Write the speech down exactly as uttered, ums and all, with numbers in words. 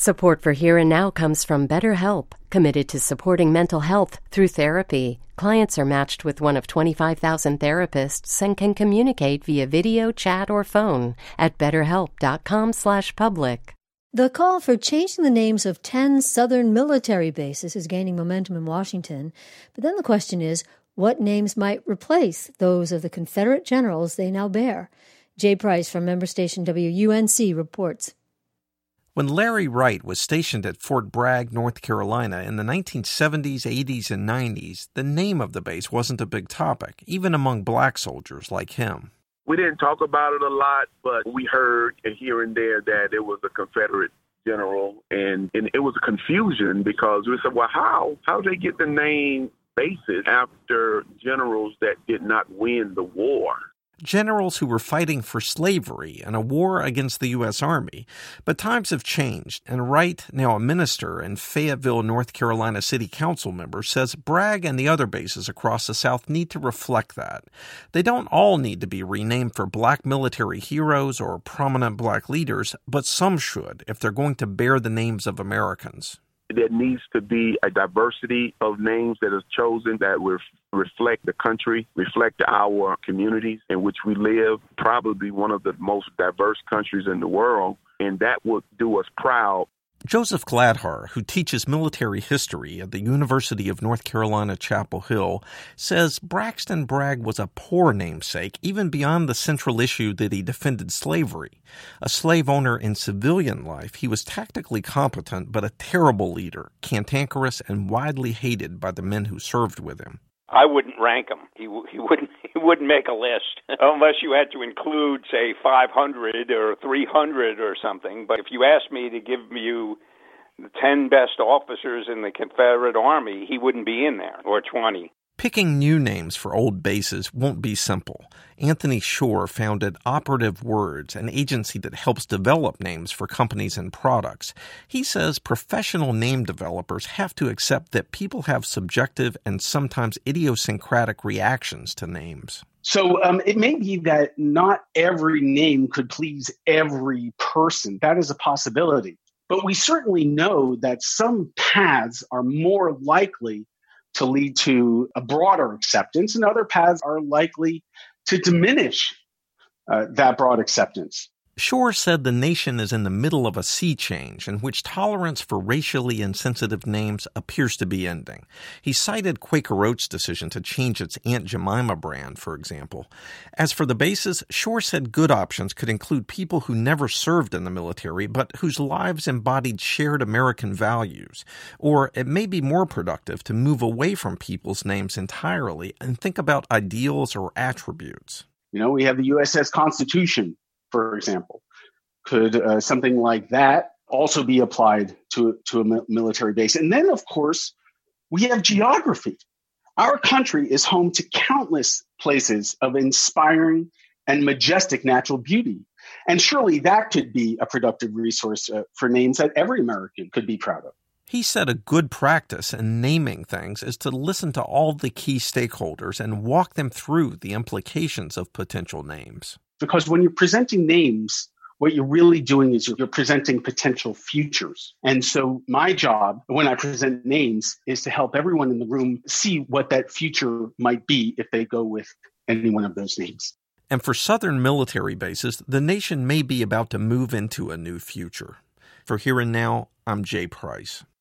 Support for Here and Now comes from BetterHelp, committed to supporting mental health through therapy. Clients are matched with one of twenty-five thousand therapists and can communicate via video, chat, or phone at betterhelp.com slash public. The call for changing the names of ten Southern military bases is gaining momentum in Washington. But then the question is, what names might replace those of the Confederate generals they now bear? Jay Price from member station W U N C reports. When Larry Wright was stationed at Fort Bragg, North Carolina in the nineteen seventies, eighties, and nineties, the name of the base wasn't a big topic, even among black soldiers like him. We didn't talk about it a lot, but we heard here and there that it was a Confederate general, and, and it was a confusion because we said, well, how? How did they get the name bases after generals that did not win the war? Generals who were fighting for slavery and a war against the U S. Army. But times have changed, and Wright, now a minister and Fayetteville, North Carolina City Council member, says Bragg and the other bases across the South need to reflect that. They don't all need to be renamed for black military heroes or prominent black leaders, but some should if they're going to bear the names of Americans. There needs to be a diversity of names that is chosen that will reflect the country, reflect our communities in which we live, probably one of the most diverse countries in the world, and that would do us proud. Joseph Gladhar, who teaches military history at the University of North Carolina, Chapel Hill, says Braxton Bragg was a poor namesake, even beyond the central issue that he defended slavery. A slave owner in civilian life, he was tactically competent but a terrible leader, cantankerous and widely hated by the men who served with him. I wouldn't rank him. He he wouldn't he wouldn't make a list unless you had to include, say, five hundred or three hundred or something. But if you asked me to give you the ten best officers in the Confederate Army, he wouldn't be in there, or twenty. Picking new names for old bases won't be simple. Anthony Shore founded Operative Words, an agency that helps develop names for companies and products. He says professional name developers have to accept that people have subjective and sometimes idiosyncratic reactions to names. So um, it may be that not every name could please every person. That is a possibility. But we certainly know that some paths are more likely to lead to a broader acceptance, and other paths are likely to diminish uh, that broad acceptance. Shore said the nation is in the middle of a sea change in which tolerance for racially insensitive names appears to be ending. He cited Quaker Oats' decision to change its Aunt Jemima brand, for example. As for the bases, Shore said good options could include people who never served in the military but whose lives embodied shared American values. Or it may be more productive to move away from people's names entirely and think about ideals or attributes. You know, we have the U S S Constitution, for example. Could uh, something like that also be applied to, to a mi- military base? And then, of course, we have geography. Our country is home to countless places of inspiring and majestic natural beauty. And surely that could be a productive resource uh, for names that every American could be proud of. He said a good practice in naming things is to listen to all the key stakeholders and walk them through the implications of potential names. Because when you're presenting names, what you're really doing is you're presenting potential futures. And so my job when I present names is to help everyone in the room see what that future might be if they go with any one of those names. And for Southern military bases, the nation may be about to move into a new future. For Here and Now, I'm Jay Price.